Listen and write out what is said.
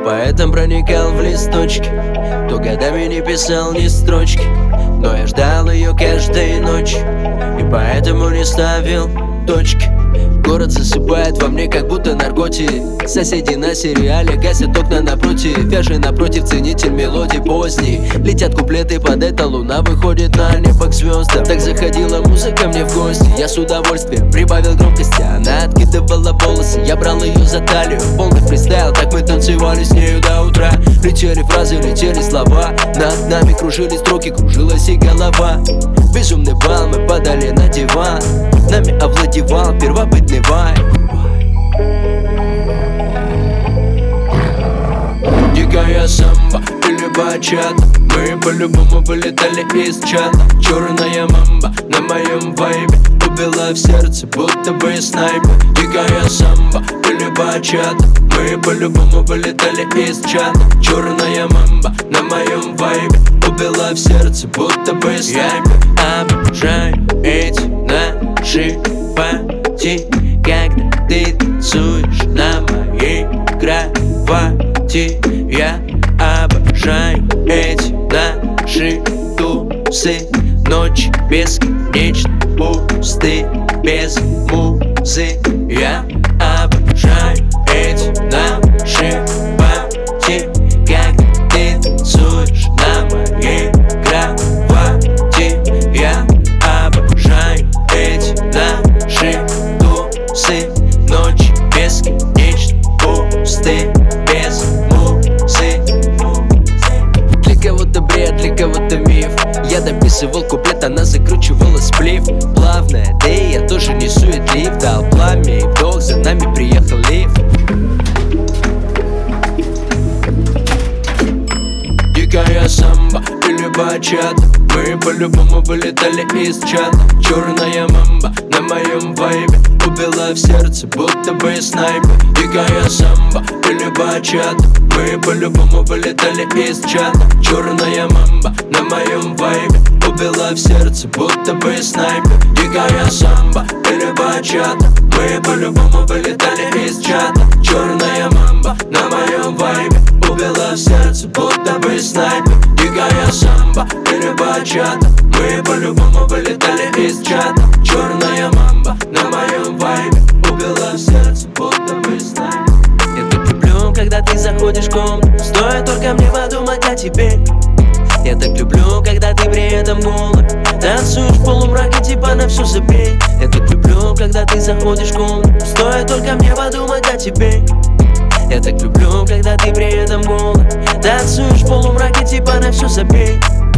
поэтом проникал в листочки, кто годами не писал ни строчки. Но я ждал ее каждой ночью, и поэтому не ставил точки. Город засыпает во мне, как будто наркотик. Соседи на сериале гасят окна напротив. Я же напротив ценитель мелодий поздний. Летят куплеты, под это луна выходит на небо к звездам. Так заходила музыка мне в гости, я с удовольствием прибавил громкости. Она откидывала волосы, я брал ее за талию. Полный фристайл, так мы танцевали с нею до утра. Летели фразы, летели слова, над нами кружили строки, кружилась и голова. Безумный бал, мы падали на диван, нами овладевал первобытный вайб. Дикая самба или бачата, мы по-любому вылетали из чата. Черная мамба на моем вайбе убила в сердце, будто бы снайпер. Дикая самба или бачата, мы по-любому вылетали из чата. Черная мамба на моем вайбе убила в сердце, будто бы снайпер. Обожаю эти наши пати, когда ты танцуешь на моей кровати. Я обожаю эти наши тусы, ночи бесконечно пусты, без музы. Я обожаю эти наши пати, когда ты танцуешь на моей кровати. Я обожаю эти наши тусы, ночи бесконечно пусты, без музы. Для кого-то бред, для кого-то миф. Я дописывал куплет, она закручивала сплив. Плавная, да и я тоже не суетлив. Дал пламя и вдох, за нами приехал лифт. Дикая самба или бачата, мы по-любому вылетали из чата. Черная мамба на моем вайбе убила в сердце, будто бы снайпер. Дикая самба или бачата, мы по-любому вылетали из чата. Черная мамба на моем вайбе убила в сердце, будто бы снайпер. Дикая самба или бачата, мы по-любому вылетали из чата. Черная мамба на моем вайбе убила в сердце, будто бы снайпер. Дикая самба или бачата, мы по-любому вылетали из чата. Черная мамба на моем вайбе убила в сердце, будто бы снайпер. Я так люблю, когда ты заходишь в комнату, стоит только мне подумать о тебе. Я так люблю, когда ты при этом голый, танцуешь в полумраке, типа на всю забей. Я так люблю, когда ты заходишь в комнату, стоит только мне подумать о тебе. Я так люблю, когда ты при этом голый, танцуешь в полумраке, типа на всю забей.